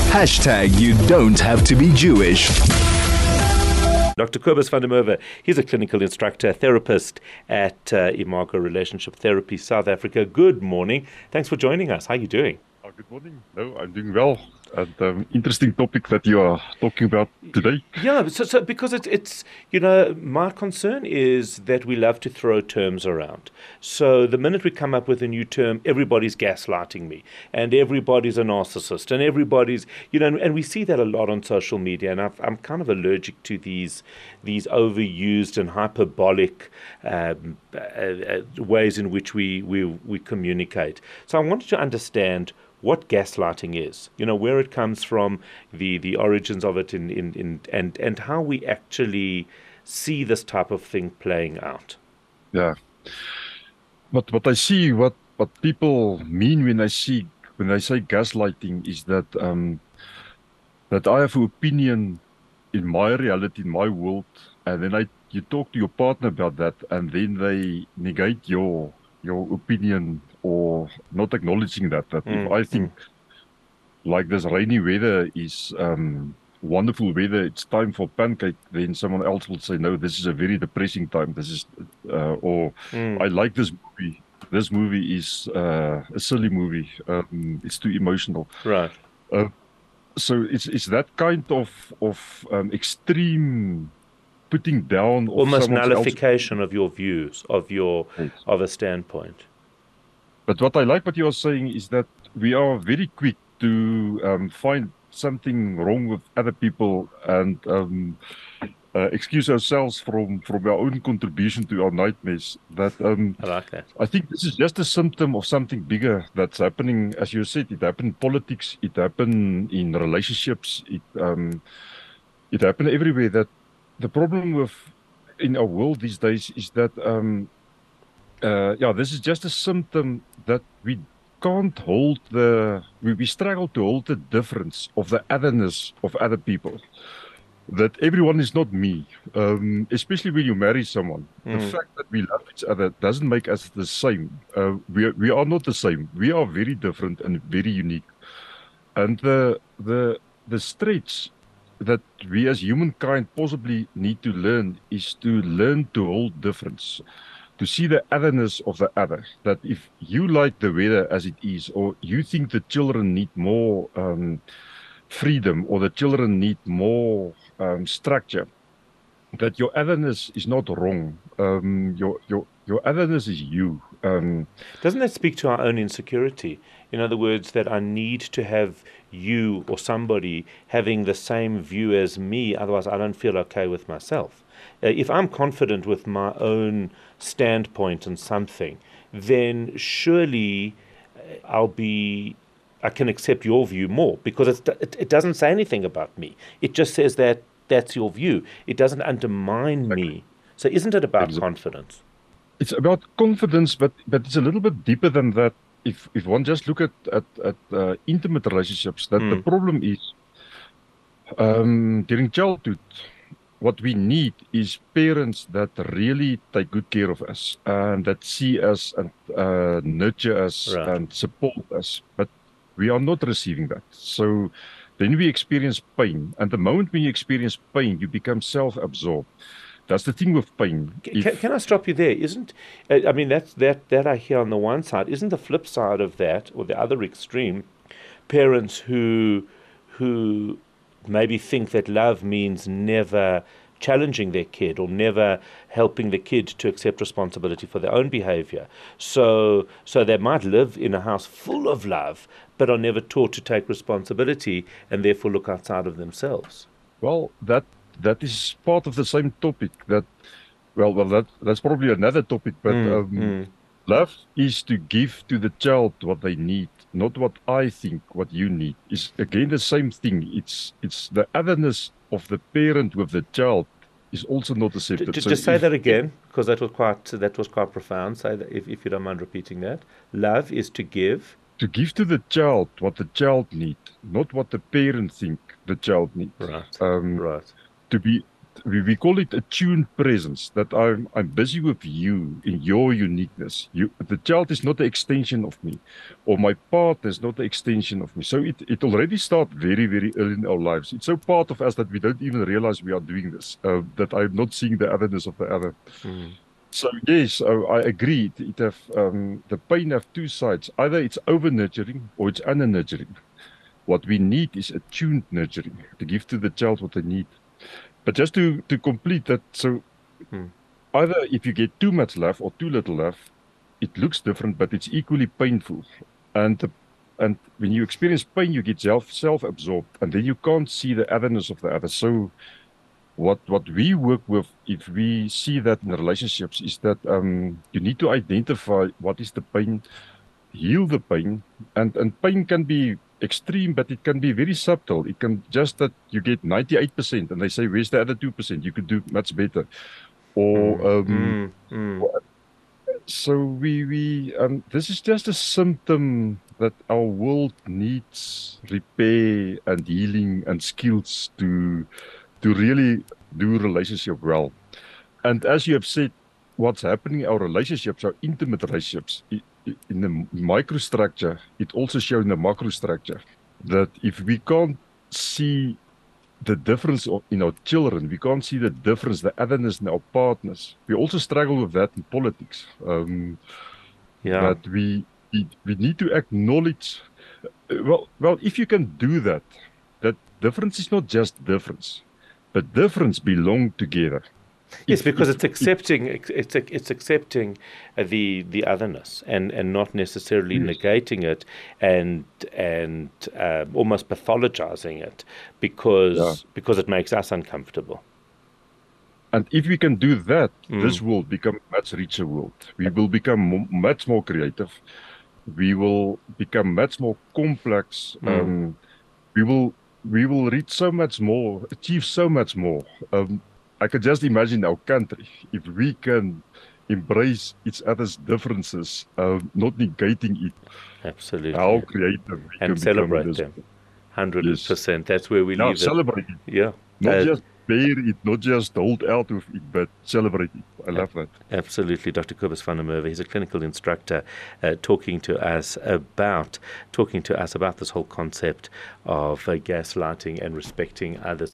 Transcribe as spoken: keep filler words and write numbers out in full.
Hashtag you don't have to be Jewish. Doctor Kobus van der Merwe, he's a clinical instructor, therapist at uh, Imago Relationship Therapy, South Africa. Good morning. Thanks for joining us. How are you doing? Oh, good morning. No, I'm doing well. And um, interesting topic that you are talking about today. Yeah, so, so because it's, it's, you know, my concern is that we love to throw terms around. So the minute we come up with a new term, everybody's gaslighting me, and everybody's a narcissist, and everybody's, you know, and, and we see that a lot on social media, and I've, I'm kind of allergic to these these overused and hyperbolic um, uh, uh, ways in which we, we, we communicate. So I wanted to understand what gaslighting is, you know, where it comes from, the, the origins of it, in, in, in and, and how we actually see this type of thing playing out. Yeah. But what I see, what, what people mean when I see when I say gaslighting is that um, that I have an opinion in my reality, in my world, and then I you talk to your partner about that, and then they negate your your opinion, or not acknowledging that, that mm, if I think mm. like this rainy weather is um, wonderful weather, it's time for pancake, then someone else will say, no, this is a very depressing time. This is, uh, or mm. I like this movie. This movie is uh, a silly movie. Um, it's too emotional. Right. Uh, so it's it's that kind of, of um, extreme putting down of almost nullification else. Of your views, of your yes. of a standpoint. But what I like what you are saying is that we are very quick to um, find something wrong with other people and um, uh, excuse ourselves from from our own contribution to our nightmares. That um, I like that. I think this is just a symptom of something bigger that's happening. As you said, it happened in politics, it happened in relationships, it um, it happened everywhere. That the problem with in our world these days is that um, uh, yeah, this is just a symptom that we can't hold the we, we struggle to hold the difference of the otherness of other people. That everyone is not me, um, especially when you marry someone. Mm. The fact that we love each other doesn't make us the same. Uh, we are, we are not the same. We are very different and very unique. And the the the stretch that we as humankind possibly need to learn is to learn to hold difference, to see the otherness of the other. That if you like the weather as it is, or you think the children need more um, freedom, or the children need more um, structure, that your otherness is not wrong. Um, your your your otherness is you. Um, Doesn't that speak to our own insecurity? In other words, that I need to have you or somebody having the same view as me, otherwise I don't feel okay with myself. Uh, if I'm confident with my own standpoint on something, then surely I'll be, I can accept your view more, because it's, it, it doesn't say anything about me. It just says that that's your view. It doesn't undermine me. So isn't it about exactly. confidence? It's about confidence, but but it's a little bit deeper than that. If if one just look at at, at uh, intimate relationships, that mm. the problem is um, during childhood, what we need is parents that really take good care of us and that see us and uh, nurture us right. and support us. But we are not receiving that. So then we experience pain. And the moment when you experience pain, you become self-absorbed. That's the thing with pain. Can, if, can I stop you there? Isn't, I mean, that's, that, that I hear on the one side. Isn't the flip side of that, or the other extreme, parents who who maybe think that love means never challenging their kid or never helping the kid to accept responsibility for their own behavior. So so they might live in a house full of love, but are never taught to take responsibility and therefore look outside of themselves. Well, that that is part of the same topic. That well, well, that that's probably another topic. But Mm, um, mm. love is to give to the child what they need, not what I think what you need. Is again the same thing. It's it's the otherness of the parent with the child is also not accepted. Just, So just say if- that again, because that was quite that was quite profound. Say that if, if you don't mind repeating that. Love is to give. To give to the child what the child needs, not what the parent think the child needs. Right. Um, Right. To be we, we call it attuned presence, that I'm I'm busy with you in your uniqueness. You, the child is not the extension of me, or my partner is not the extension of me. So it, it already starts very, very early in our lives. It's so part of us that we don't even realize we are doing this, uh, that I'm not seeing the otherness of the other. Mm. So yes, uh, I agree. It, it have, um, the pain have two sides. Either it's over-nurturing or it's under-nurturing. What we need is attuned nurturing, to give to the child what they need. But just to, to complete that, so hmm. either if you get too much love or too little love, it looks different, but it's equally painful. And the, and when you experience pain, you get self, self-absorbed, and then you can't see the otherness of the other. So what what we work with, if we see that in relationships, is that um, you need to identify what is the pain, heal the pain, and, and pain can be extreme, but it can be very subtle. It can just that you get ninety-eight percent and they say, where's the other two percent? You could do much better. Or, mm, um, mm, mm. so we, we um, this is just a symptom that our world needs repair and healing and skills to, to really do relationship well. And as you have said, what's happening in our relationships, our intimate relationships, in the microstructure, it also shows in the macrostructure that if we can't see the difference in our children, we can't see the difference, the otherness in our partners. We also struggle with that in politics. Um, yeah. That we, we we need to acknowledge. Well, well, if you can do that, that difference is not just difference, but difference belong together. Yes, because it's accepting it's it's accepting the the otherness and, and not necessarily yes. negating it and and uh, almost pathologizing it because yeah. because it makes us uncomfortable. And if we can do that, mm. this will become a much richer world. We will become much more creative. We will become much more complex. Mm. Um, we will we will reach so much more, achieve so much more. Um, I can just imagine our country, if we can embrace each other's differences, uh, not negating it. Absolutely. How creative we and can celebrate become them. one hundred percent. Yes. That's where we now, leave celebrate it. it. Yeah. Not uh, just bear it, not just hold out with it, but celebrate it. I love that. Absolutely. Doctor Kobus van der Merwe, he's a clinical instructor uh, talking to us about talking to us about this whole concept of uh, gaslighting and respecting others.